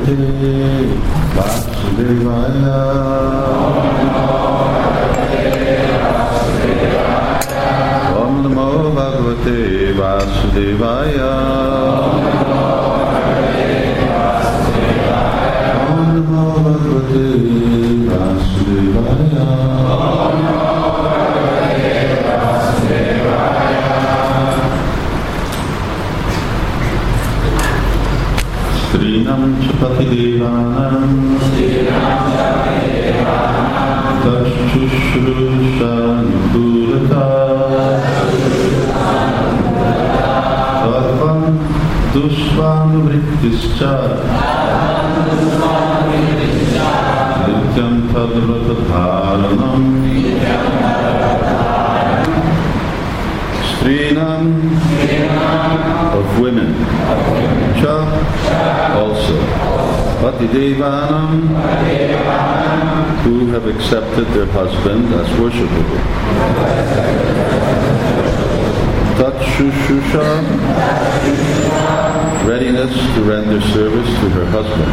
Vasudevaya. Om Namo Bhagavate Vasudevaya. Om Namo Bhagavate Vasudevaya. Strinam Chapatidevanam Tashushrushyanudurata Tatvam Dushvanuvrittischa Nityam Tadratadharanam Strinam of women, Cha also, Patidevanam who have accepted their husband as worshipable, Tatshushusha readiness to render service to her husband,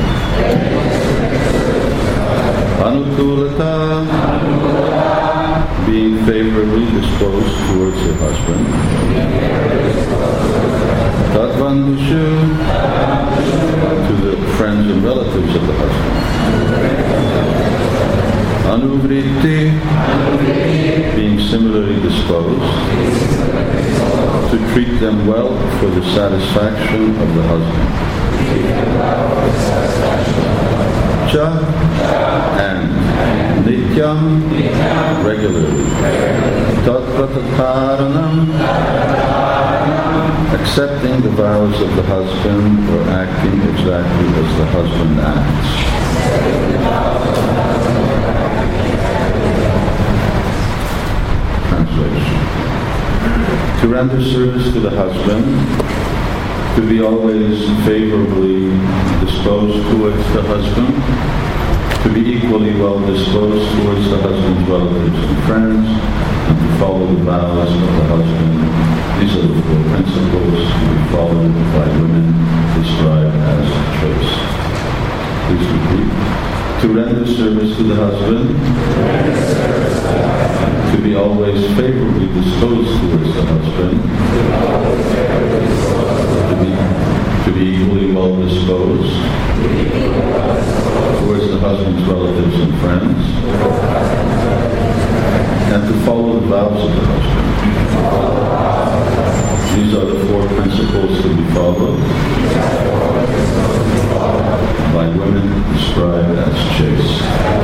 Anukulata being favorably disposed towards her husband, Tatvandushu to the friends and relatives of the husband, Anuvritti being similarly disposed to treat them well for the satisfaction of the husband, Cha and Nityam regularly, Tatvatataranam accepting the vows of the husband or acting exactly as the husband acts. Translation. To render service to the husband, to be always favorably disposed towards the husband, to be equally well disposed towards the husband's relatives and friends, and to follow the vows of the husband. These are the four principles to be followed by women described as chaste. Please repeat. To render service to the husband, to be always favorably disposed towards the husband, to be equally well disposed towards the husband's relatives and friends, and to follow the vows of the husband. These are the four principles to be followed by women described as chaste.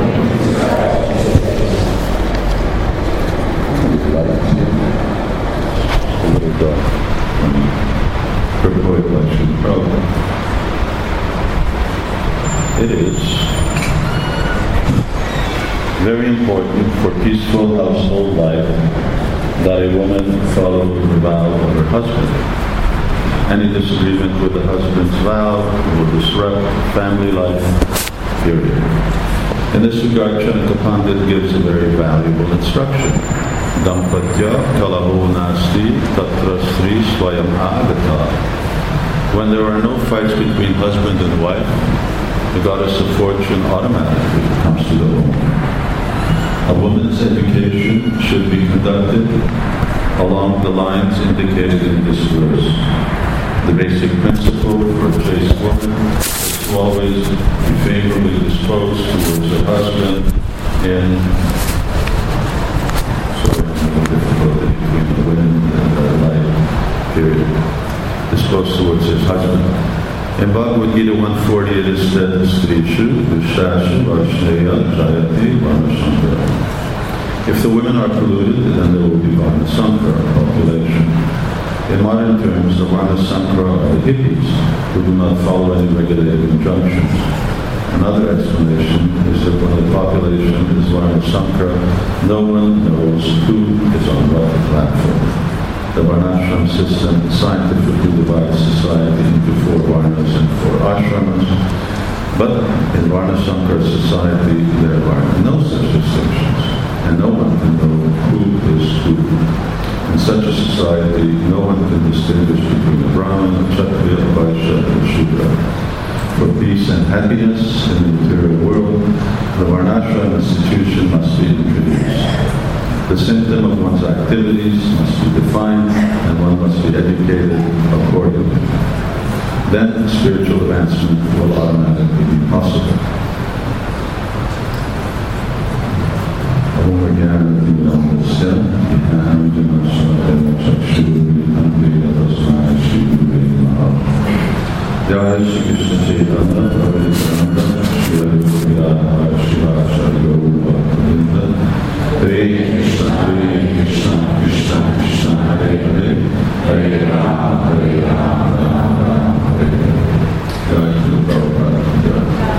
A little dark. Purport election program. It is very important for peaceful household life that a woman follow the vow of her husband. Any disagreement with the husband's vow will disrupt family life, period. In this regard, Chanaka Pandit gives a very valuable instruction. Dampatya kalaho nasti tatra sri swayam agata. When there are no fights between husband and wife, the goddess of fortune automatically comes to the home. A woman's education should be conducted along the lines indicated in this verse. The basic principle for a chaste woman is to always be favorably disposed towards her husband in difficulty between the women and their life period. Disposed towards his husband. In Bhagavad Gita 140 it is said, Strishu, Dushashu, Varshneya, Jayati, Varnasankara. If the women are polluted, then there will be Varnasankara, population. In modern terms, the Varnasankara are the hippies who do not follow any regulated injunctions. Another explanation is that when the population is Varnasankara, no one knows who is on what platform. The Varnashram system scientifically divides society into 4 Varnas and 4 Ashramas, but in Varnasankara society there are no such distinctions, and no one can know who is who. In such a society, no one can distinguish between a Brahmin, a Kshatriya, a Vaishya, and a Shudra. for peace and happiness in the material world, the Varnashram institution must be introduced. The symptom of one's activities must be defined, and one must be educated accordingly. Then spiritual advancement will automatically be possible. Jai Shri Krishna Chaitanya, Prabhu Nityananda, Shri Advaita Shiva Shri Gauru Bhaktivinoda, Hare Krishna, Krishna Krishna, Hare Hare, Hare Rama, Rama Hare Hare. Jai Shri Prabhupada.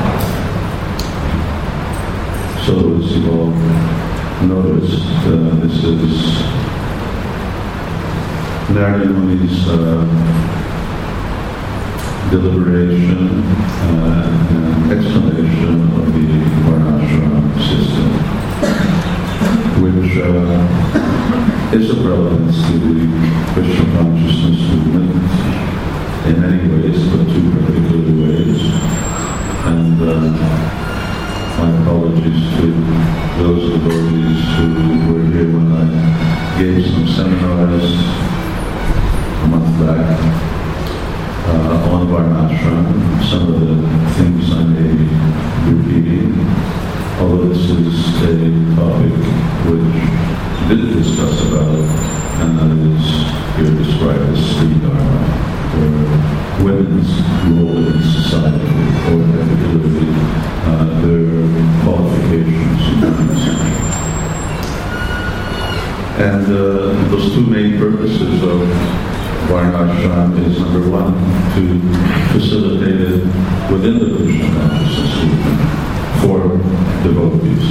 So as you all noticed, this is Narada Muni's deliberation and explanation of the Varnashram system, which is of relevance to the Krishna consciousness movement in many ways, but two particular ways. And my apologies to those devotees who were here when I gave some seminars a month back on Varnashram. Some of the things I may be repeating, although this is a topic which we did discuss about, and that is here described as Sri Dharma, or women's role in society, or particularly their qualifications. And those two main purposes of Varnashram is, number one, to facilitate it within the Krishna consciousness movement for devotees.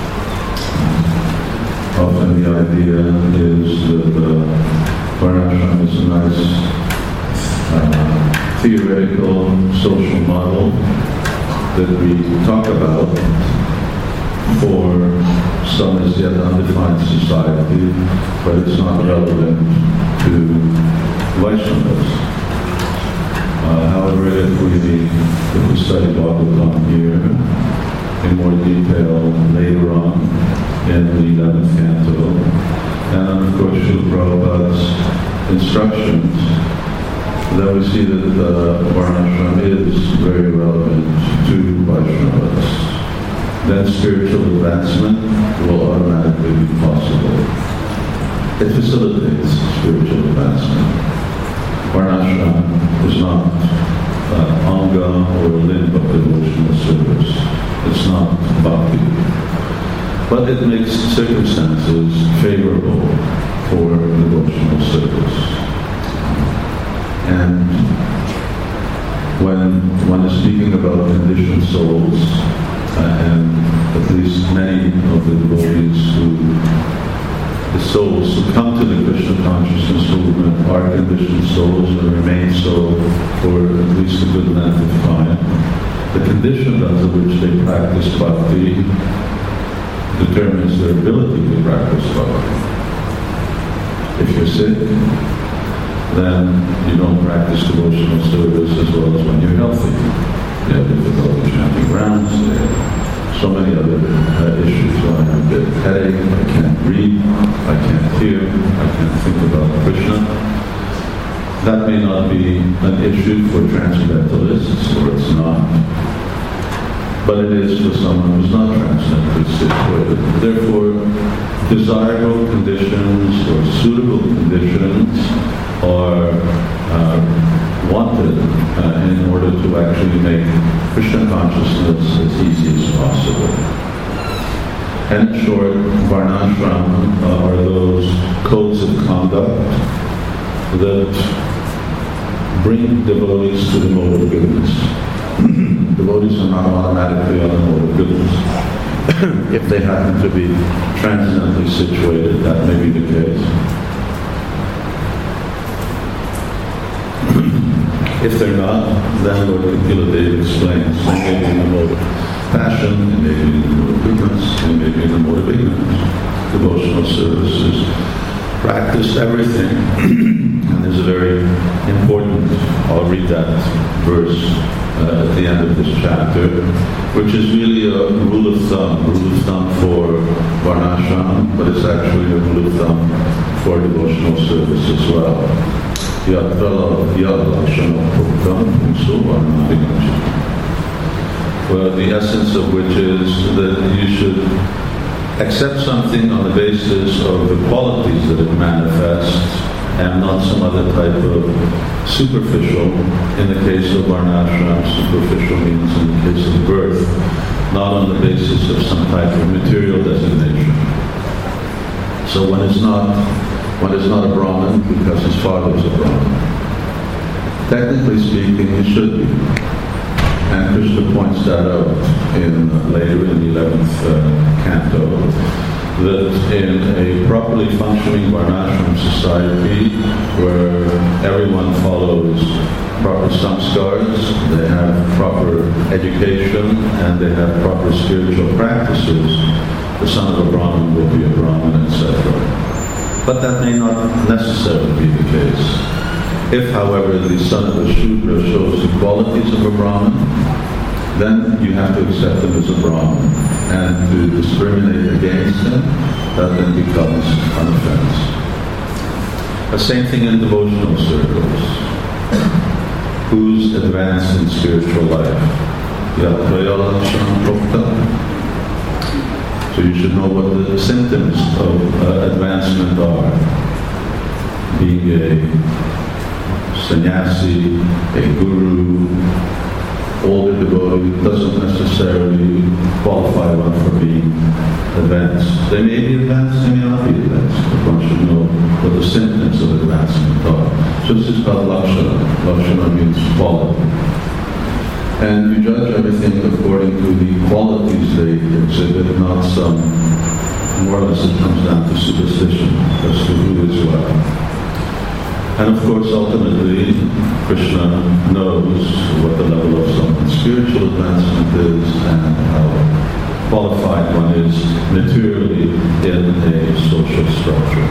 Often the idea is that Varnashram is a nice theoretical social model that we talk about for some as yet undefined society, but it's not relevant to Vaishnavas. However, if we study Bhagavatam here in more detail later on in the 11th canto, and of course Srila Prabhupada's instructions, then we see that Varnashram is very relevant to Vaishnavas. Then spiritual advancement will automatically be possible. It facilitates spiritual advancement. Varnashram is not anga or a limb of devotional service. It's not bhakti. But it makes circumstances favorable for devotional service. And when one is speaking about conditioned souls, and at least many of the devotees the souls who come to the Krishna consciousness movement are conditioned souls and remain so for at least a good length of time. The condition under which they practice bhakti determines their ability to practice bhakti. If you're sick, then you don't practice devotional service as well as when you're healthy. You have difficulty chanting rounds, so many other issues. So I have a headache, I can't read, I can't hear, I can't think about Krishna. That may not be an issue for transcendentalists, or it's not. But it is for someone who's not transcendentally situated. Therefore, desirable conditions or suitable conditions are wanted in order to actually make Krishna consciousness as easy as possible. And in short, Varnashram are those codes of conduct that bring devotees to the mode of goodness. Devotees are not automatically on the mode of goodness. If they happen to be transcendently situated, that may be the case. If they're not, then Lord Kapila explains, they may be in the mode of passion, they may be in the mode of ignorance, they may be in the mode of ignorance. Devotional service is practiced everything, and there's a very important I'll read that verse at the end of this chapter, which is really a rule of thumb for Varnashram, but it's actually a rule of thumb for devotional service as well. Well, the essence of which is that you should accept something on the basis of the qualities that it manifests and not some other type of superficial. In the case of Varnashram, superficial means in the case of birth, not on the basis of some type of material designation. So one is not a Brahmin because his father is a Brahmin. Technically speaking, he should be. And Krishna points that out later in the 11th canto, that in a properly functioning Varnashram society where everyone follows proper samskars, they have proper education, and they have proper spiritual practices, the son of a Brahmin will be a Brahmin, etc. But that may not necessarily be the case. If, however, the son of a Shudra shows the qualities of a Brahmin, then you have to accept him as a Brahmin. And to discriminate against him, that then becomes an offense. The same thing in devotional circles. Who's advanced in spiritual life? So you should know what the symptoms of advancement are. Being a sannyasi, a guru, older devotee doesn't necessarily qualify one for being advanced. They may be advanced, they may not be advanced, but one should know what the symptoms of advancement are. So this is called lakshana. Lakshana means quality. And you judge everything according to the qualities they exhibit, not some, more or less it comes down to superstition as to who is what. And of course, ultimately, Krishna knows what the level of someone's spiritual advancement is and how qualified one is materially in a social structure.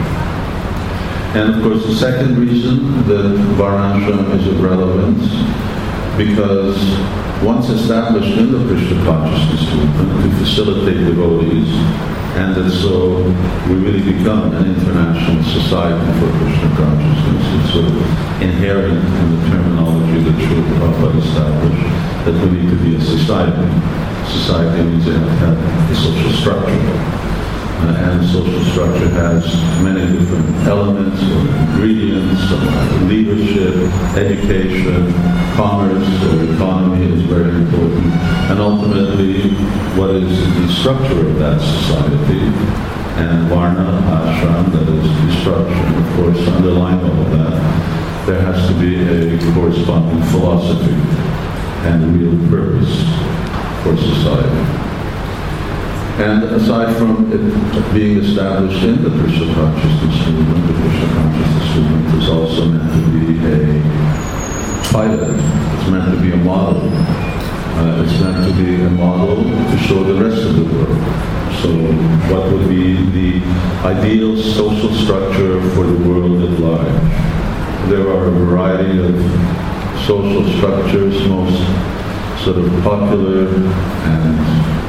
And of course, the second reason that Varnashram is of relevance, because once established in the Krishna consciousness movement to facilitate devotees, and that so we really become an international society for Krishna consciousness. It's sort of inherent in the terminology that Srila Prabhupada established that we need to be a society. Society means they have to have a social structure. And the social structure has many different elements or ingredients, leadership, education, commerce or economy is very important. And ultimately, what is the structure of that society? And Varna, Ashram, that is the structure. And of course, underlying all of that, there has to be a corresponding philosophy and real purpose for society. And aside from it being established in the Krishna consciousness movement, the Krishna consciousness movement is also meant to be a pilot. It's meant to be a model. It's meant to be a model to show the rest of the world. So what would be the ideal social structure for the world at large? There are a variety of social structures. Most sort of popular and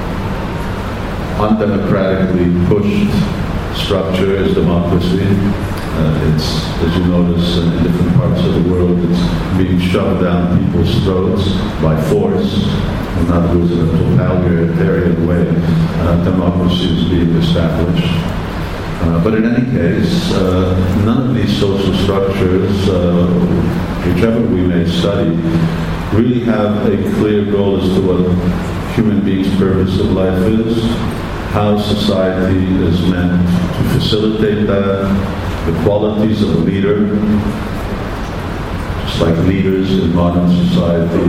undemocratically pushed structure is democracy. It's, as you notice, in different parts of the world, it's being shoved down people's throats by force. In other words, in a totalitarian way, democracy is being established. But in any case, none of these social structures, whichever we may study, really have a clear goal as to what human beings' purpose of life is, how society is meant to facilitate that, the qualities of a leader, just like leaders in modern society.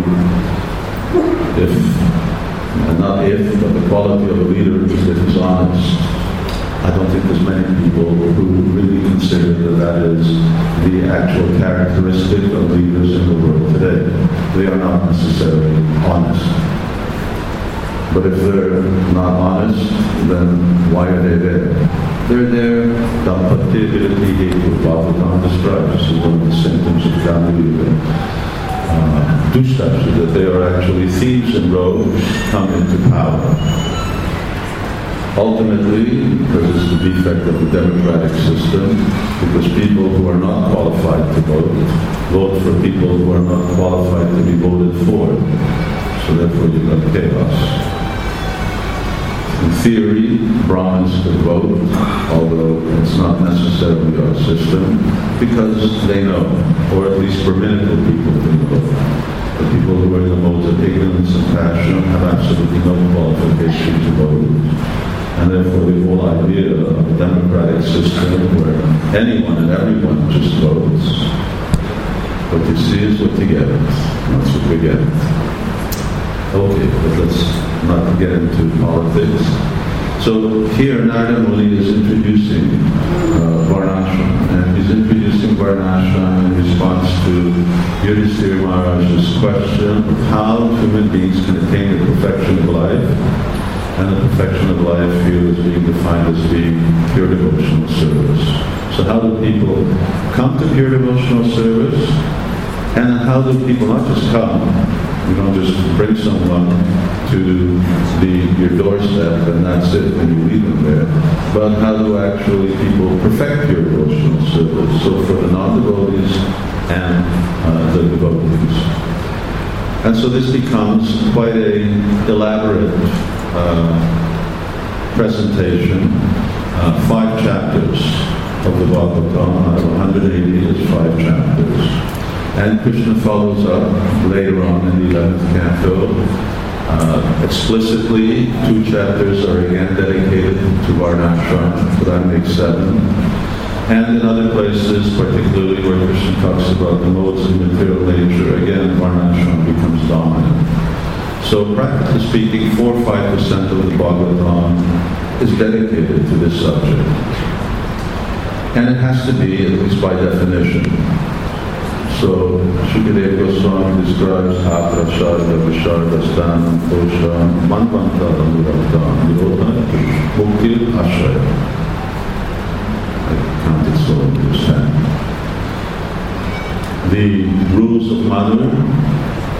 But the quality of a leader is that he's honest. I don't think there's many people who really consider that is the actual characteristic of leaders in the world today. They are not necessarily honest. But if they're not honest, then why are they there? They're there, Dampatya Virati Hetu, Bhagavatam describes as one of the symptoms of Kali Yuga. dushtashu, that they are actually thieves in robes come into power. Ultimately, because it's the defect of the democratic system, because people who are not qualified to vote for people who are not qualified to be voted for. So therefore you've got chaos. In theory, Brahmins could vote, although it's not necessarily our system, because they know, or at least Brahminical people can vote. The people who are in the modes of ignorance and passion have absolutely no qualification to vote. And therefore the whole idea of a democratic system where anyone and everyone just votes, what you see is what you get. That's what we get. Okay, but let's not get into politics. So here Narada Muni is introducing Varnashram, and he's introducing Varnashram in response to Yudhishthira Maharaj's question of how human beings can attain the perfection of life. And the perfection of life here is being defined as being pure devotional service. So how do people come to pure devotional service? And how do people not just come, you don't just bring someone to your doorstep and that's it and you leave them there, but how do actually people perfect pure devotional service? So for the non-devotees and the devotees. And so this becomes quite an elaborate presentation, 5 chapters of the Bhagavatam. Out of 180 is 5 chapters. And Krishna follows up later on in the 11th canto. Explicitly, 2 chapters are again dedicated to Varnashram, so that makes 7. And in other places, particularly where Krishna talks about the modes of material nature, again Varnashram becomes dominant. So practically speaking, 4 or 5% of the Bhagavatam is dedicated to this subject. And it has to be, at least by definition. So Shukadeva Goswami describes Atra Sharda Visharda Stanam Kosham Manvantara Muraktam Nirodha Mukti Ashraya. I counted slowly this time. The rules of Manu.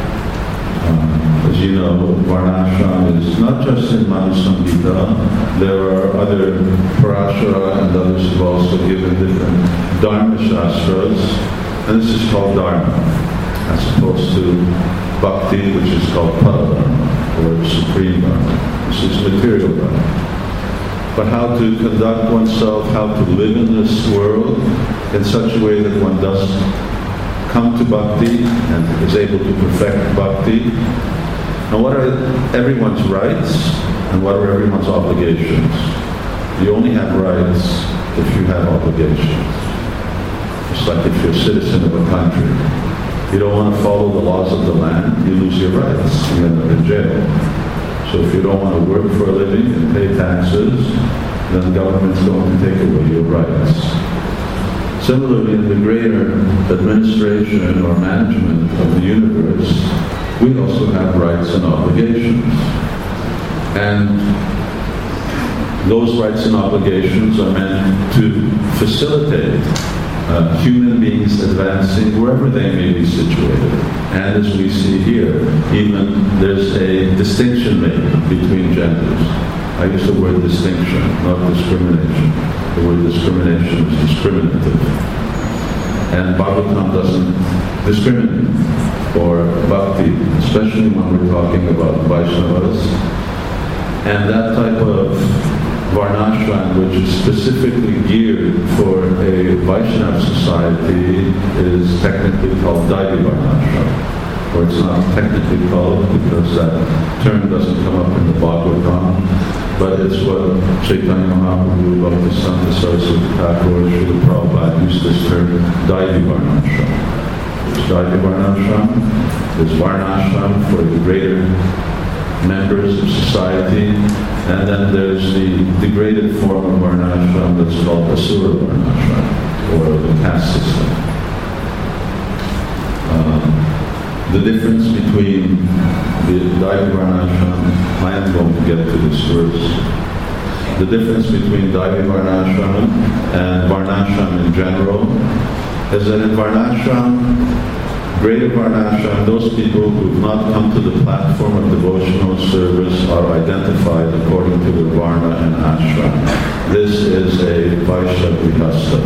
As you know, Varnashram is not just in Manu Samhita. There are other Parashara and others who have also given different Dharma Shastras, and this is called Dharma, as opposed to Bhakti, which is called Paradharma, or Supreme Dharma. This is material Dharma. But how to conduct oneself, how to live in this world in such a way that one does come to Bhakti and is able to perfect Bhakti. Now what are everyone's rights and what are everyone's obligations? You only have rights if you have obligations. It's like if you're a citizen of a country. You don't want to follow the laws of the land, you lose your rights. You end up in jail. So if you don't want to work for a living and pay taxes, then the government's going to take away your rights. Similarly, in the greater administration or management of the universe, we also have rights and obligations. And those rights and obligations are meant to facilitate human beings advancing wherever they may be situated. And as we see here, even there's a distinction made between genders. I use the word distinction, not discrimination. The word discrimination is discriminative. And Bhagavatam doesn't discriminate for bhakti, especially when we're talking about Vaishnavas. And that type of Varnashram, which is specifically geared for a Vaishnava society, is technically called Daivi Varnashram. Or it's not technically called because that term doesn't come up in the Bhagavatam, but it's what Chaitanya Mahaprabhu, Bhaktisiddhanta Saraswati Thakur, Srila Prabhupada used this term, Daivi Varnashram. It's Daivi Varnashram, there's Varnashram for the greater members of society, and then there's the degraded form of Varnashram that's called Asura Varnashram, or the caste system. The difference between the Daivi Varnashram, I am going to get to this verse. The difference between Daivi Varnashram and Varnashram in general is that in Varnashram, Greater Varnashram, those people who have not come to the platform of devotional service are identified according to their Varna and Ashram. This is a Vaishya Grihastha.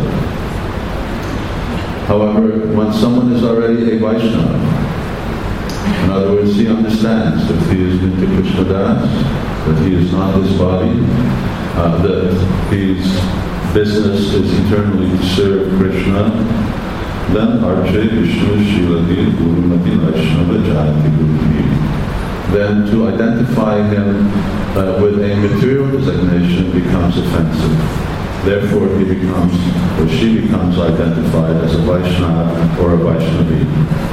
However, when someone is already a Vaishnava, in other words, he understands that he is Nitya Krishna Das, that he is not his body, that his business is eternally to serve Krishna, then Arche Vishnu Shiladi Gurumati Vaishnava Jayati Gurumati. Then to identify him with a material designation becomes offensive. Therefore he becomes, or she becomes identified as a Vaishnava or a Vaishnavi.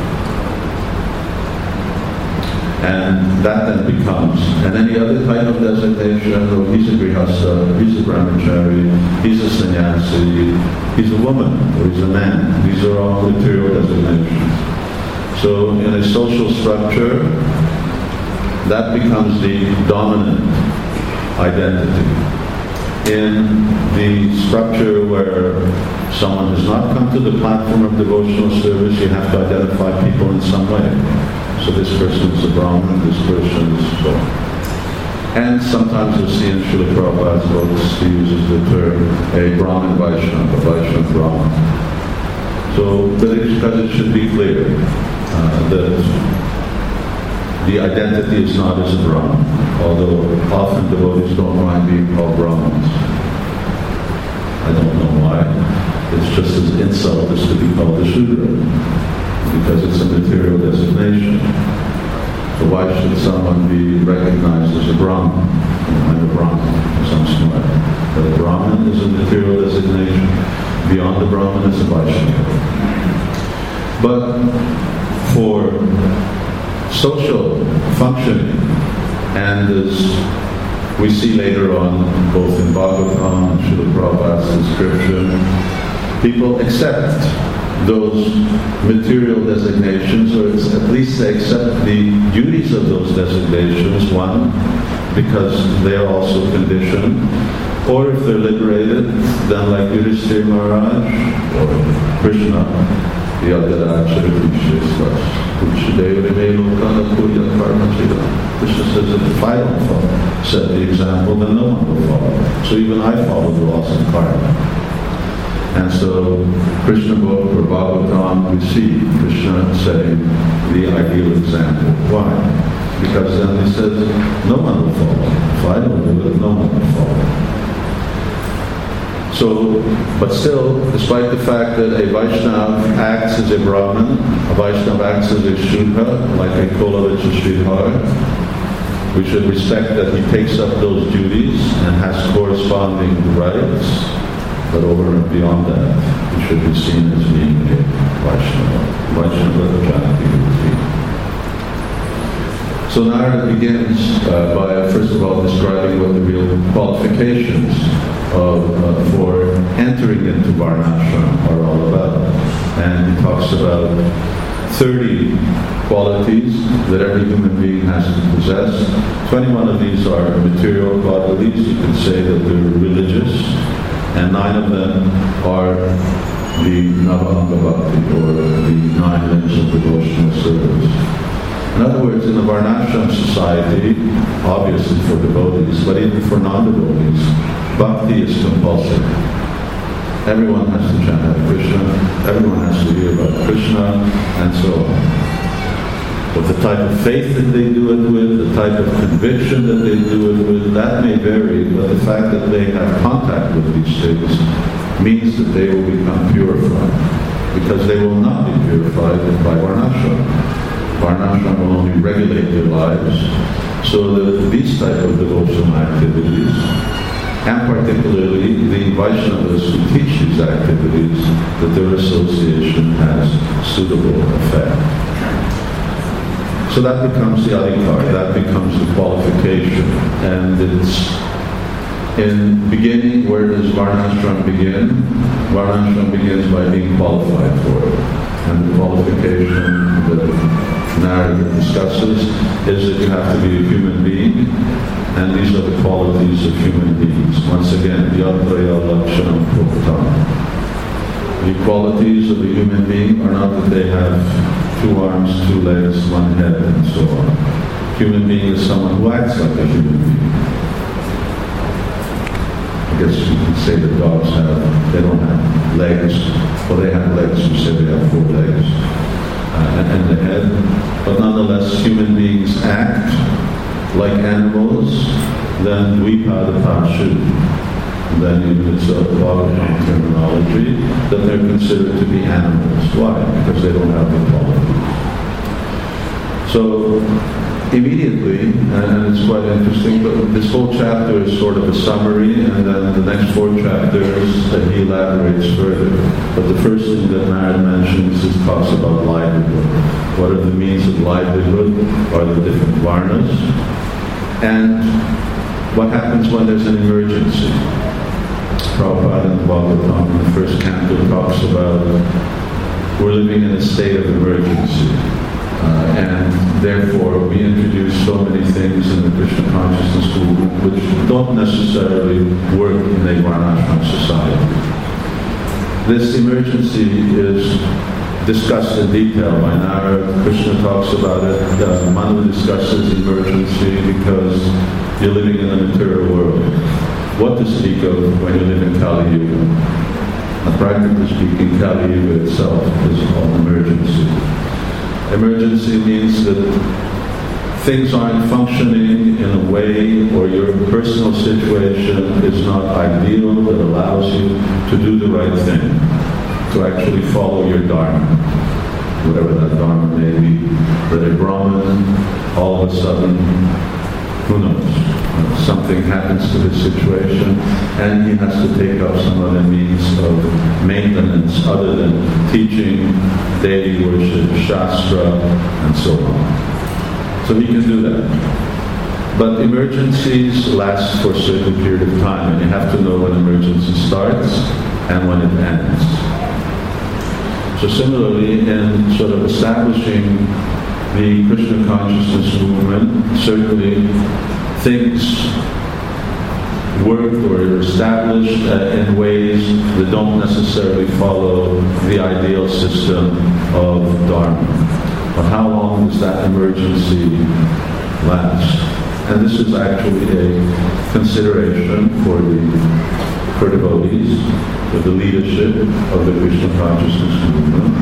And that then becomes, and any other type of designation, oh, he's a Grihastha, he's a Brahmachari, he's a sannyasi, he's a woman, or he's a man. These are all material designations. So in a social structure, that becomes the dominant identity. In the structure where someone has not come to the platform of devotional service, you have to identify people in some way. So this person is a Brahmin, this person is so. And sometimes you'll see in Srila Prabhupada's books, he uses the term a Brahmin Vaishnava, a Vaishnava Brahmin. So, because it should be clear that the identity is not as a Brahmin, although often devotees don't mind being called Brahmins. I don't know why. It's just as insult as to be called a Shudra, because it's a material designation. So why should someone be recognized as a Brahmin? I'm a Brahmin, some smart. But a Brahmin is a material designation. Beyond the Brahmin is a Vaishnava. But for social functioning, and as we see later on, both in Bhagavatam and Srila Prabhupada's description, people accept those material designations, or at least they accept the duties of those designations, one, because they are also conditioned, or if they're liberated, then like Yudhishthira Maharaj or Krishna, the Adhyarachara Krishna says that if I don't set the example, then no one will follow. So even I follow the laws of karma. And so, Krishna book or Bhagavatam, we see Krishna setting the ideal example. Why? Because then he says, no one will follow. If I don't do it, no one will follow. So, but still, despite the fact that a Vaishnava acts as a Brahmin, a Vaishnava acts as a Shudra, like a Kolavich Sridhar, we should respect that he takes up those duties and has corresponding rights. But over and beyond that, he should be seen as being a Vaishnava Jayati. So Narada begins by first of all describing what the real qualifications for entering into Varnashram are all about. And he talks about 30 qualities that every human being has to possess. 21 of these are material qualities. You could say that they're religious. And 9 of them are the Navanga Bhakti, or the 9 limbs of devotional service. In other words, in the Varnashram society, obviously for devotees, but even for non-devotees, Bhakti is compulsory. Everyone has to chant Hare Krishna, everyone has to hear about Krishna, and so on. But the type of faith that they do it with, the type of conviction that they do it with, that may vary, but the fact that they have contact with these things means that they will become purified, because they will not be purified by Varnashram. Varnashram will only regulate their lives, so that these type of devotional activities, and particularly the Vaishnavas who teach these activities, that their association has suitable effect. So that becomes the adhikar, that becomes the qualification. And it's in beginning, where does Varnashram begin? Varnashram begins by being qualified for it. And the qualification that Narada discusses is that you have to be a human being, and these are the qualities of human beings. Once again, Yatraya Lakshanam Proktam. The qualities of a human being are not that they have 2 arms, 2 legs, 1 head, and so on. Human being is someone who acts like a human being. I guess you can say that dogs they don't have legs. Well, they have legs, you say they have 4 legs and the head. But nonetheless, human beings act like animals, then dvipada-pashu. Then even it's a Bhagavatam terminology, that they're considered to be animals. Why? Because they don't have the qualities. So immediately, and it's quite interesting, but this whole chapter is sort of a summary, and then the next 4 chapters that he elaborates further. But the first thing that Narad mentions is talks about livelihood. What are the means of livelihood? Are the different varnas? And what happens when there's an emergency? Prabhupada in the Bhagavatam in the first canto talks about we're living in a state of emergency. And therefore we introduce so many things in the Krishna consciousness movement which don't necessarily work in a varnashram society. This emergency is discussed in detail by Narada. Krishna talks about it. Manu discusses emergency because you're living in the material world. What to speak of when you live in Kali Yuga? Now, practically speaking, Kali Yuga itself is an emergency. Emergency means that things aren't functioning in a way, or your personal situation is not ideal that allows you to do the right thing, to actually follow your dharma, whatever that dharma may be. That a Brahman, all of a sudden, who knows, something happens to his situation and he has to take up some other means of maintenance other than teaching, deity worship, shastra, and so on. So he can do that. But emergencies last for a certain period of time, and you have to know when emergency starts and when it ends. So similarly, in sort of establishing the Krishna consciousness movement, certainly things worked or are established in ways that don't necessarily follow the ideal system of Dharma. But how long does that emergency last? And this is actually a consideration for devotees, for the leadership of the Krishna consciousness movement,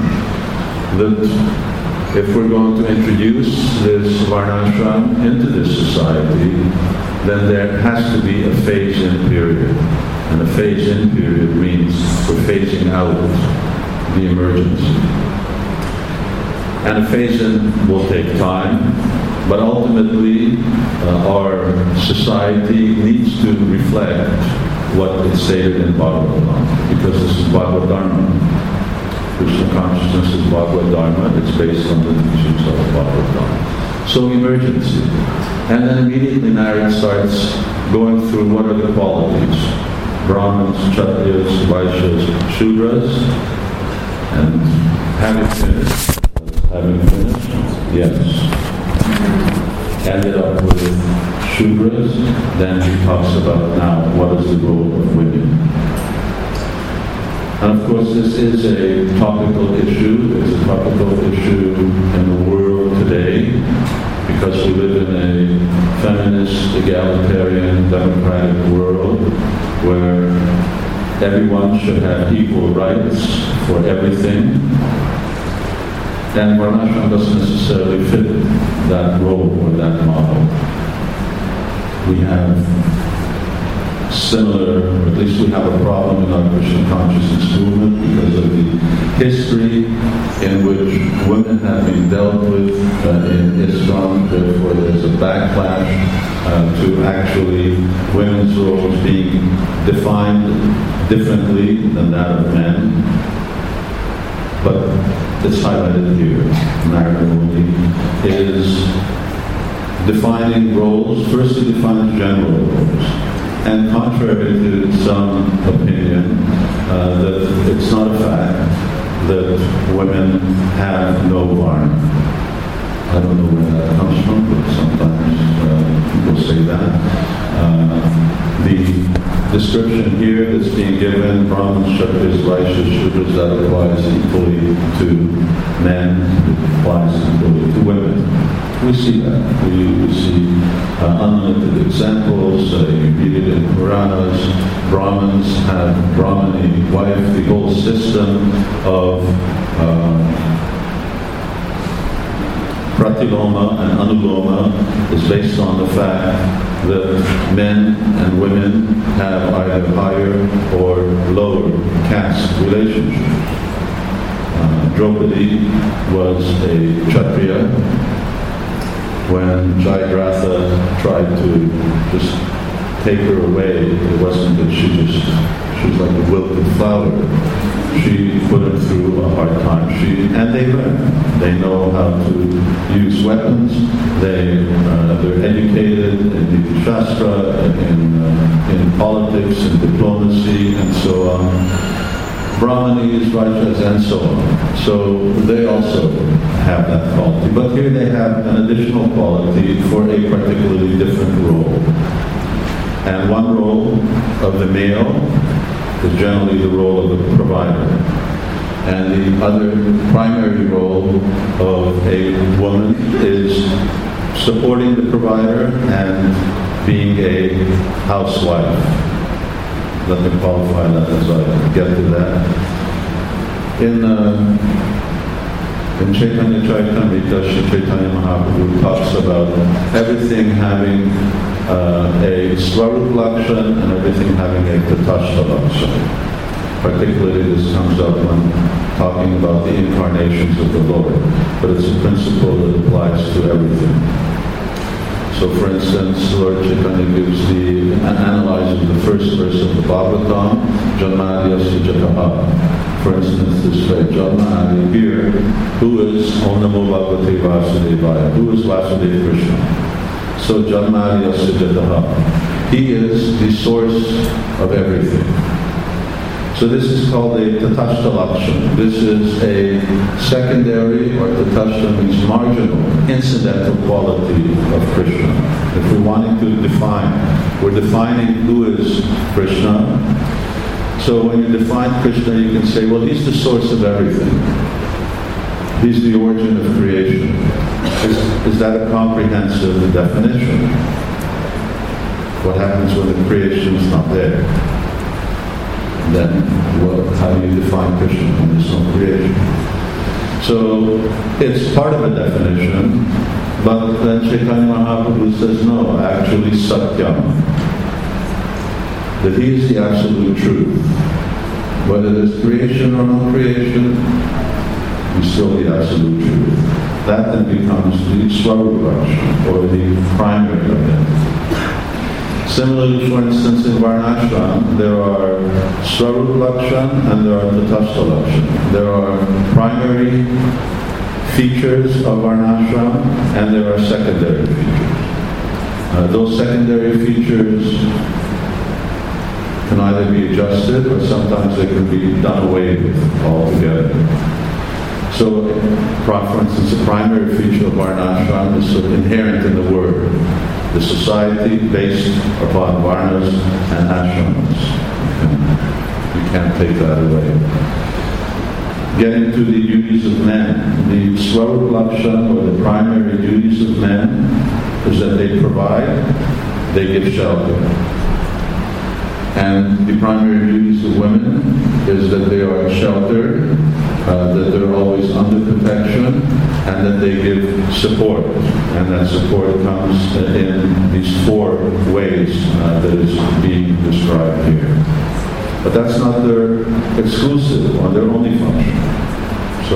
that if we're going to introduce this varnashram into this society, then there has to be a phase-in period. And a phase-in period means we're phasing out the emergency. And a phase-in will take time, but ultimately our society needs to reflect what is stated in Bhagavatam, because this is Bhagavad Dharma. Krishna consciousness is Bhagavad Dharma, it's based on the teachings of Bhagavad Dharma. So emergency. And then immediately Narada starts going through what are the qualities. Brahmins, Kshatriyas, Vaishyas, Shudras. And having finished, yes, ended up with Shudras, then he talks about now what is the role of women. And of course this is a topical issue. It's a topical issue in the world today because we live in a feminist, egalitarian, democratic world where everyone should have equal rights for everything. And Varnashram doesn't necessarily fit that role or that model. We have similar, or at least we have a problem in our Krishna consciousness movement because of the history in which women have been dealt with in ISKCON. Therefore there's a backlash to actually women's roles being defined differently than that of men. But it's highlighted here. Narada Muni is defining roles. First he defines general roles. And contrary to some opinion, that it's not a fact that women have no varna. I don't know where that comes from, but sometimes people say that. The description here that's being given, Brahmins, Kshatriyas, Vaishyas, Shudras, that applies equally to men, it applies equally to women. We see that. We see unlimited examples. You read it in Puranas. Brahmins have Brahmani wife. The whole system of Pratiloma and Anuloma is based on the fact that men and women have either higher or lower caste relationship. Draupadi was a Kshatriya. When Jayadratha tried to just take her away, it wasn't that she was like a wilted flower. She put him through a hard time. And they learn. They know how to use weapons. They're educated in the Shastra, in politics, in diplomacy, and so on. Brahmanis, Rajas, and so on. So they also have that quality. But here they have an additional quality for a particularly different role. And one role of the male is generally the role of the provider. And the other primary role of a woman is supporting the provider and being a housewife. Let me qualify that as I get to that. In Chaitanya Charitamrita, Sri Chaitanya Mahaprabhu talks about everything having a Swarup Lakshan and everything having a Tatastha Lakshan. Particularly this comes up when talking about the incarnations of the Lord, but it's a principle that applies to everything. So for instance, Lord Chaitanya analyzes the first verse of the Bhagavatam, Janmadhyasya Jataha. For instance, this phrase, Janmadi here, who is Om Namo Bhagavate Vasudevaya, who is Vasudeva Krishna. So Janmadhyasya Jataha. He is the source of everything. So this is called a Tatastha Lakshan. This is a secondary, or Tatastha means marginal, incidental quality of Krishna. If we're wanting to define, we're defining who is Krishna. So when you define Krishna, you can say, well, he's the source of everything. He's the origin of creation. Is that a comprehensive definition? What happens when the creation is not there? Then, well, how do you define Krishna when there's no creation? So, it's part of a definition, but then Chaitanya Mahaprabhu says, no, actually Satyam. That he is the absolute truth. Whether there's creation or no creation, he's still the absolute truth. That then becomes the Swarupa, or the primary identity. Similarly, for instance, in Varnashram, there are Swarup Lakshan and there are Tatastha Lakshan. There are primary features of Varnashram and there are secondary features. Those secondary features can either be adjusted or sometimes they can be done away with altogether. So, for instance, the primary feature of Varnashram is sort of inherent in the word. The society based upon Varnas and Ashrams. You can't take that away. Getting to the duties of men. The Swarup Lakshan, or the primary duties of men, is that they provide, they give shelter. And the primary duties of women is that they are sheltered, that they're always under protection, and that they give support. And that support comes in these four ways that is being described here. But that's not their exclusive or their only function. So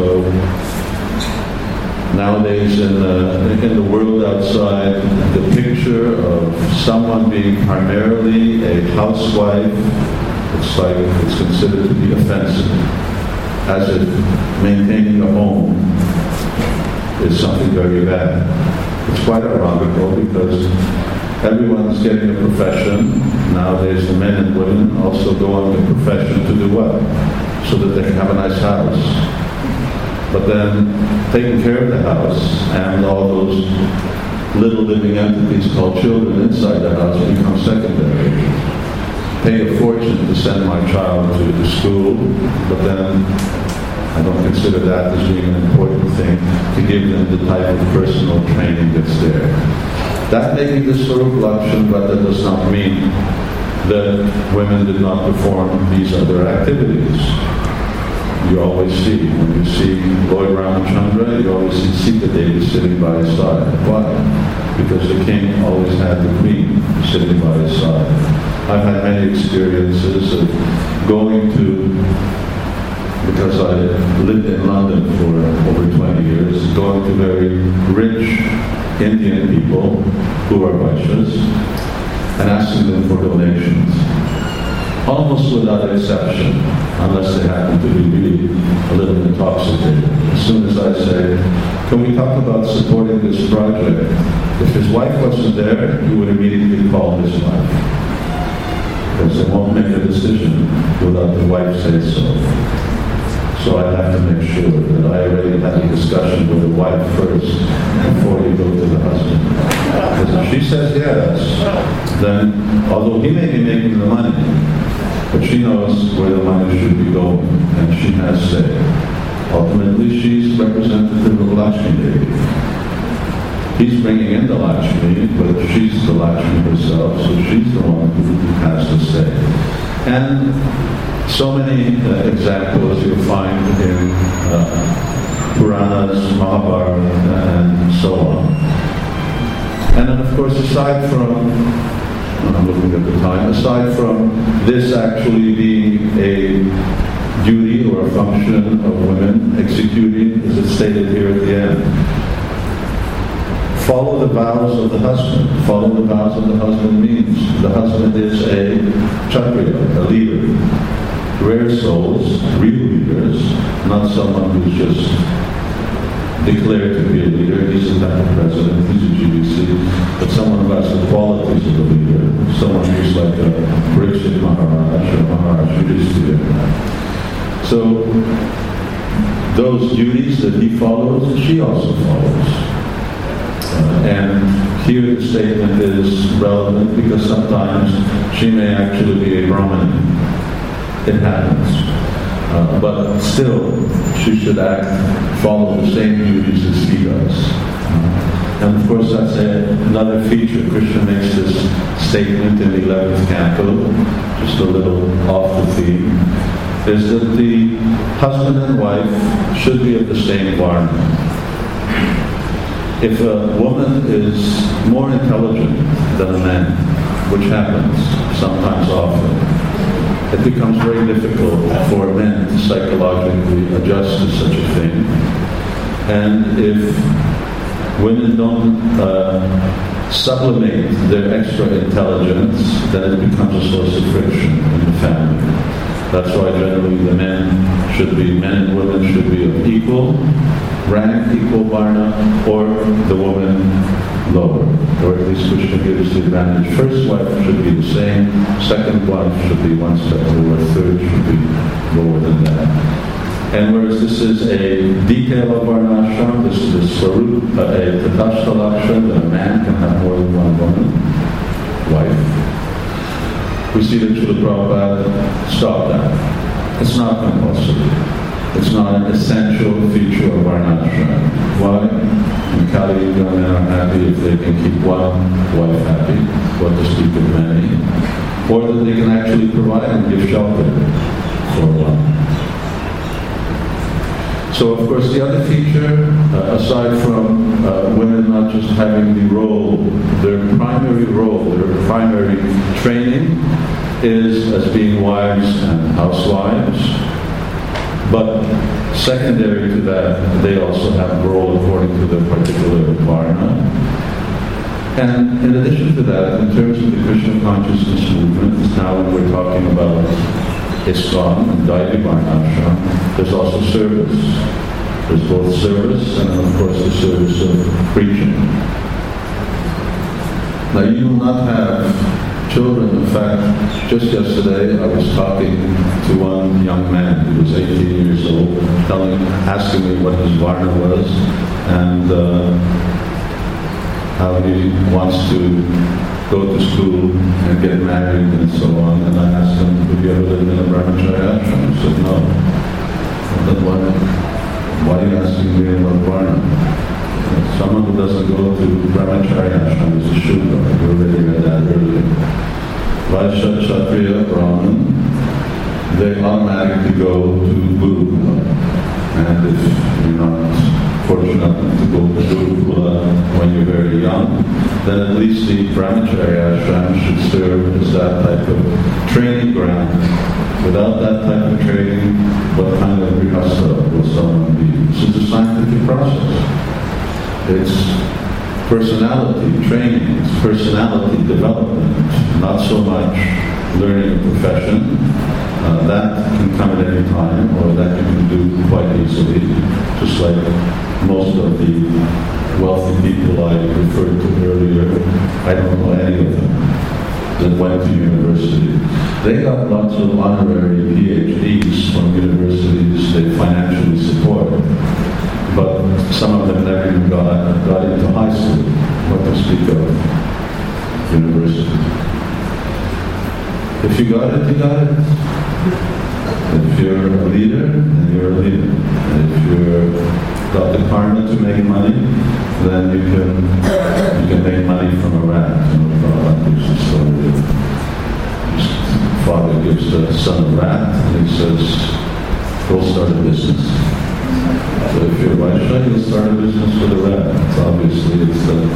nowadays in the world outside, the picture of someone being primarily a housewife, it's considered to be offensive. As if maintaining a home is something very bad. It's quite ironical because everyone's getting a profession. Nowadays the men and women also go on the profession to do what? So that they can have a nice house. But then taking care of the house and all those little living entities called children inside the house become secondary. Pay a fortune to send my child to school, but then I don't consider that as being an important thing to give them the type of personal training that's there. That may be the Swarup Lakshan, but that does not mean that women did not perform these other activities. You always see, when you see Lord Ramachandra, you always see Sita Devi sitting by his side. Why? Because the king always had the queen sitting by his side. I've had many experiences of going to, because I lived in London for over 20 years, going to very rich Indian people who are Vaishyas and asking them for donations. Almost without exception, unless they happen to be really a little intoxicated. As soon as I say, can we talk about supporting this project? If his wife wasn't there, he would immediately call his wife. Because they won't make a decision without the wife say so. So I have to make sure that I already had a discussion with the wife first before you go to the husband. Because if she says yes, then although he may be making the money, but she knows where the money should be going, and she has say. Ultimately, she's representative of Lakshmi Devi. He's bringing in the Lakshmi, but she's the Lakshmi herself, so she's the one who has to say. And so many examples you'll find in Puranas, Mahabharata, and so on. And then, of course, aside from, I'm looking at the time, aside from this actually being a duty or a function of women executing, as it's stated here at the end, follow the vows of the husband. Follow the vows of the husband means the husband is a Kshatriya, a leader. Rare souls, real leaders, not someone who's just declared to be a leader. He's a type of president, he's a GBC, but someone who has the qualities of a leader, someone who's like a Parikshit Maharaj or Maharaj Yudhishthira. So those duties that he follows, she also follows. And here the statement is relevant because sometimes she may actually be a Brahmin. It happens. But still, she should follow the same duties as he does. And of course, that's another feature. Krishna makes this statement in the 11th canto, just a little off the theme, is that the husband and wife should be of the same varna. If a woman is more intelligent than a man, which happens sometimes often, it becomes very difficult for men to psychologically adjust to such a thing. And if women don't sublimate their extra intelligence, then it becomes a source of friction in the family. That's why generally the men and women should be of equal rank, equal varna, or the woman lower. Or at least Krishna gives the advantage. First wife should be the same, second wife should be one step lower, third should be lower than that. And whereas this is a detail of varnashram, this is a swarup, a tatashta lakshan, that a man can have more than one woman, wife. We see that Srila Prabhupada stopped that. It's not compulsory. It's not an essential feature of varnashram. Why? In Kali Yuga, men are happy if they can keep one wife happy, what to speak of many, or that they can actually provide and give shelter for one. So, of course, the other feature, aside from women not just having the role, their primary role, their primary training is as being wives and housewives. But secondary to that, they also have a role according to their particular varna. And in addition to that, in terms of the Krishna consciousness movement, now when we're talking about ISKCON and Daivi Varnashram, there's also service. There's both service and of course the service of preaching. Now you will not have children. In fact, just yesterday I was talking to one young man who was 18 years old, asking me what his Varna was and how he wants to go to school and get married and so on. And I asked him, have you ever lived in a brahmacharya ashram? He said, no. Then why are you asking me about Varna? Someone who doesn't go to brahmacharya ashram is a Shudra. We already read that earlier. Vaishya, Kshatriya, Brahman, they automatically go to Gurukula. And if you're not fortunate enough to go to Gurukula when you're very young, then at least the brahmacharya ashram should serve as that type of training ground. Without that type of training, what kind of grihastha will someone be? This is a scientific process. It's personality training, it's personality development, not so much learning a profession. That can come at any time, or that you can do quite easily, just like most of the wealthy people I referred to earlier. I don't know any of them that went to university. They got lots of honorary PhDs from universities they financially support. But some of them never even got into high school, what to speak of university. If you got it, you got it. If you're a leader, then you're a leader. And if you've got the karma to make money, then you can make money from a rat. You know, Prabhupada gives the story of his father gives the son a rat, and he says, go start a business. So if you're Vaishya, you'll start a business with a rat. Obviously, it's the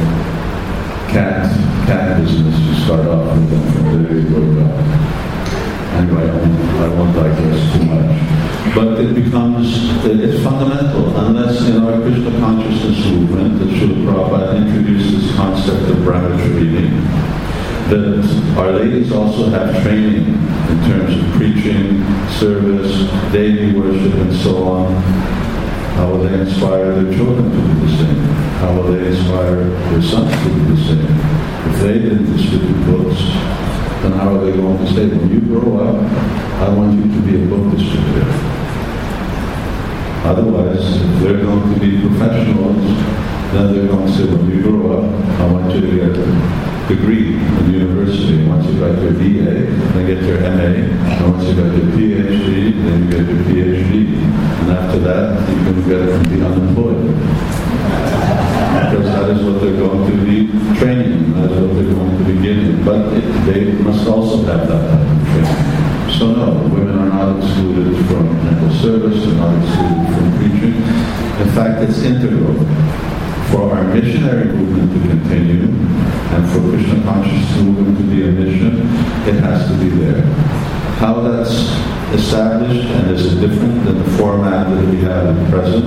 cat business you start off with, and from there you go back. Anyway, I won't digress too much. But it's fundamental, unless in our Krishna consciousness movement that Srila Prabhupada introduced this concept of brahmacharya, that Our Ladies also have training in terms of preaching, service, daily worship, and so on. How will they inspire their children to do the same? How will they inspire their sons to do the same? If they didn't distribute books, then how are they going to say, when you grow up, I want you to be a book distributor? Otherwise, if they're going to be professionals, then they're going to say, when you grow up, I want you to get a degree in university. Once you got your BA, then get your MA. And once you got your PhD, then you get your PhD. And after that, you can get and be unemployed. Because that is what they're going to be training, that is what they're going to be getting. But they must also have that type of training. So no, women are not excluded from mental service, they're not excluded from preaching. In fact, it's integral. For our missionary movement to continue, and for Krishna consciousness movement to be a mission, it has to be there. How that's established, and is it different than the format that we have at present?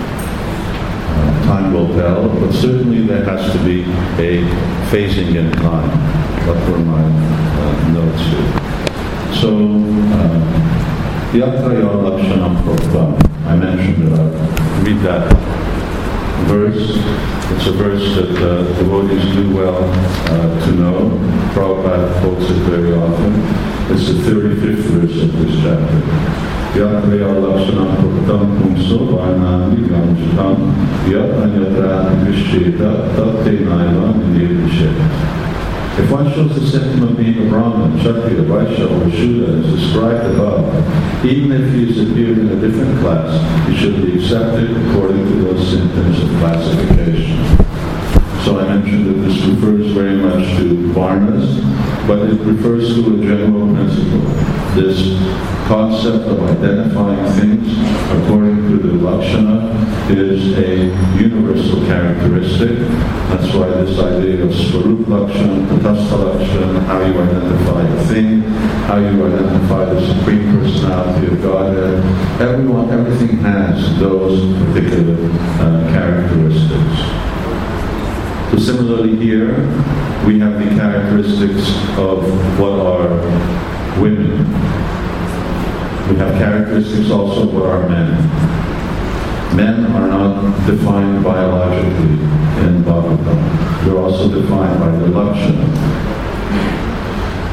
Time will tell, but certainly there has to be a phasing in time. What were my notes here? So, Yatraya Lakshanam Prabhupada, I mentioned that I'll read that verse. It's a verse that devotees do well to know. Prabhupada quotes it very often. It's the 35th verse of this chapter. Yatraya Lakshanam Prabhupada Pumso Varnam Vigamchitam Yatra Vishteta Tate Naiva Nidhishet. If one shows the symptom of being a Brahmin, Kshatriya, Vaishya, or Shudra as described above, even if he has appeared in a different class, he should be accepted according to those symptoms of classification. So I mentioned that this refers very much to Varnas, but it refers to a general principle. This concept of identifying things according to the Lakshana is a universal characteristic. That's why this idea of Swarup Lakshana, Tatastha Lakshana, how you identify a thing, how you identify the Supreme Personality of Godhead, everything has those particular characteristics. So similarly here, we have the characteristics of what are women. We have characteristics also of what are men. Men are not defined biologically in Bhagavatam. They're also defined by their lakshana.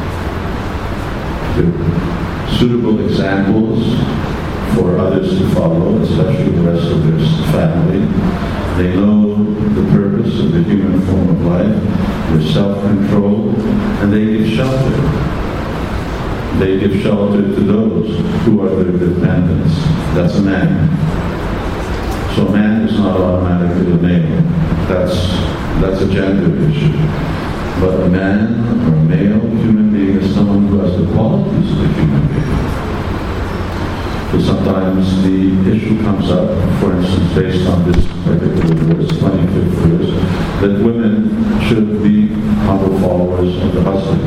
They're suitable examples for others to follow, especially the rest of their family. They know the purpose of the human form of life. They're self-controlled, and they give shelter. They give shelter to those who are their dependents. That's a man. So a man is not automatically a male. That's a gender issue. But a man or a male human being is someone who has the qualities of a human being. So sometimes the issue comes up, for instance, based on this particular verse, 25th verse, that women should be humble followers of the husband.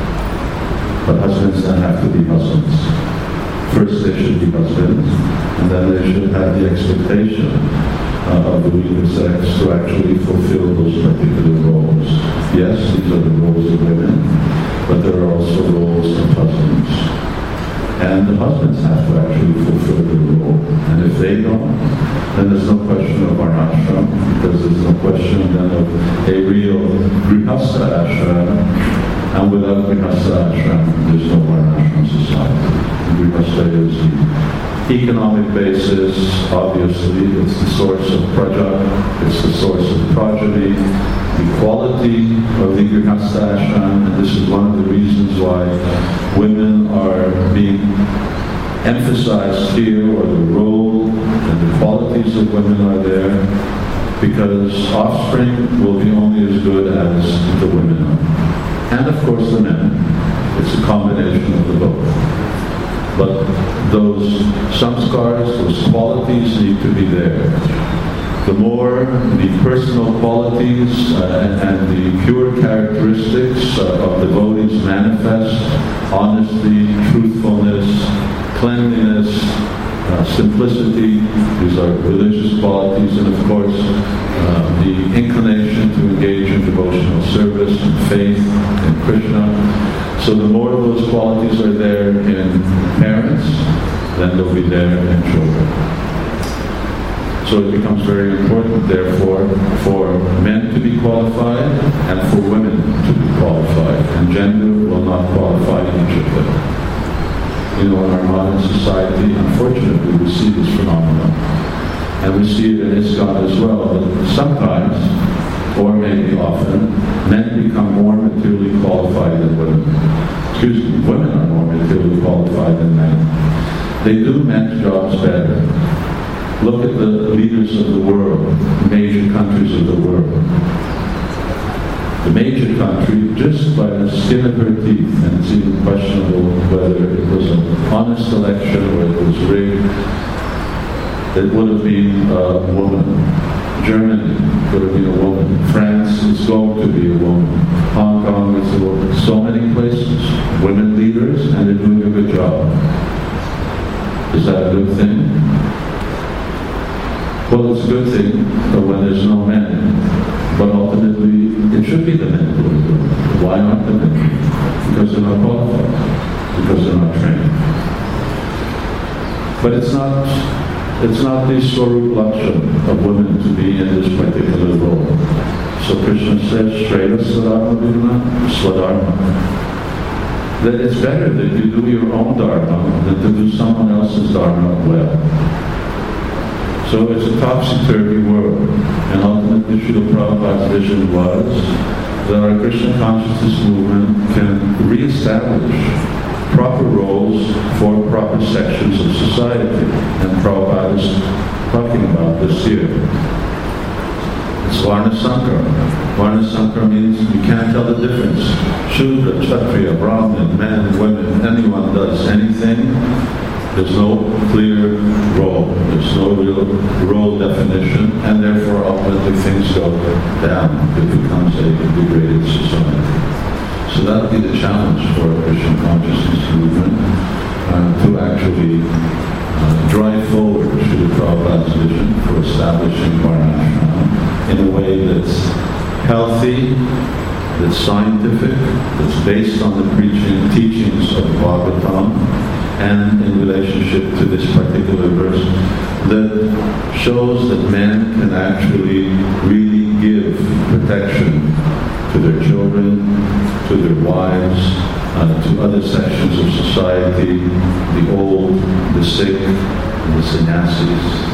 But husbands then have to be husbands. First they should be husbands, and then they should have the expectation of the weaker sex to actually fulfill those particular roles. Yes, these are the roles of women, but there are also roles of husbands. And the husbands have to actually fulfill the role. And if they don't, then there's no question of varnashram, because there's no question then of a real grihastha ashram. And without grihastha ashram, there's no varnashram society. Grihastha is the economic basis, obviously. It's the source of praja, it's the source of progeny, the quality of the grihastha ashram, and this is one of the reasons why women are being emphasized here, or the role and the qualities of women are there, because offspring will be only as good as the women are. And of course the men. It's a combination of the both. But those samskars, those qualities need to be there. The more the personal qualities and the pure characteristics of devotees manifest, honesty, truthfulness, cleanliness, simplicity, these are religious qualities, and of course the inclination to engage in devotional service and faith in Krishna. So the more of those qualities are there in parents, then they'll be there in children. So it becomes very important, therefore, for men to be qualified and for women to be qualified. And gender will not qualify each of them. You know, in our modern society, unfortunately, we see this phenomenon. And we see it in ISKCON as well, that sometimes, or maybe often, men become more materially qualified than women. Women are more materially qualified than men. They do men's jobs better. Look at the leaders of the world, major countries of the world. The major country, just by the skin of her teeth, and it's even questionable whether it was an honest election or it was rigged, it would have been a woman. Germany would have been a woman. France is going to be a woman. Hong Kong is a woman. So many places, women leaders, and they're doing a good job. Is that a good thing? Well, it's a good thing when there's no men, but ultimately it should be the men who are doing it. Why not the men? Because they're not qualified, because they're not trained. But it's not the Swarup Lakshana of women to be in this particular role. So Krishna says, Shreya Swadharma Vidna Swadharma. That it's better that you do your own dharma than to do someone else's dharma well. So it's a topsy-turvy world, and ultimately Srila Prabhupada's vision was that our Krishna consciousness movement can re-establish proper roles for proper sections of society, and Prabhupada is talking about this here. It's Varna Sankara. Varna Sankara means you can't tell the difference. Shudra, Kshatriya, Brahmin, men, women, anyone does anything. There's no clear role. There's no real role definition, and therefore ultimately things go down. It becomes a degraded society. So that would be the challenge for a Krishna consciousness movement, to actually drive forward Srila Prabhupada's vision for establishing Varnashram in a way that's healthy, that's scientific, that's based on the teachings of Bhagavatam, and in relationship to this particular verse, that shows that men can actually really give protection to their children, to their wives, to other sections of society, the old, the sick, and the sannyasis.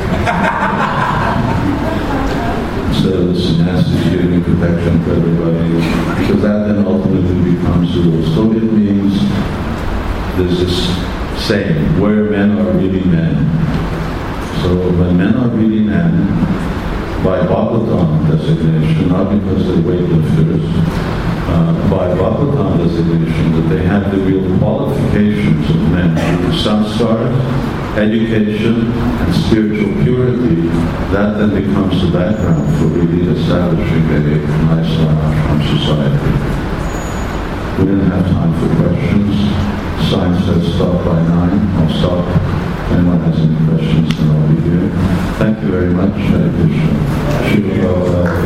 Instead of the sannyasis giving protection for everybody, because that then ultimately becomes the rule. So it means there's this saying, where men are really men. So when men are really men, by Bhagavatam designation, not because they're weightlifters, by Bhagavatam designation, that they have the real qualifications of men, samskars, education, and spiritual purity. That then becomes the background for really establishing a nice ashram society. We didn't have time for questions. Sign says stop by 9. I'll stop. If anyone has any questions, then I'll be here. Thank you very much. Hare Krishna. Shiva Prabhupada.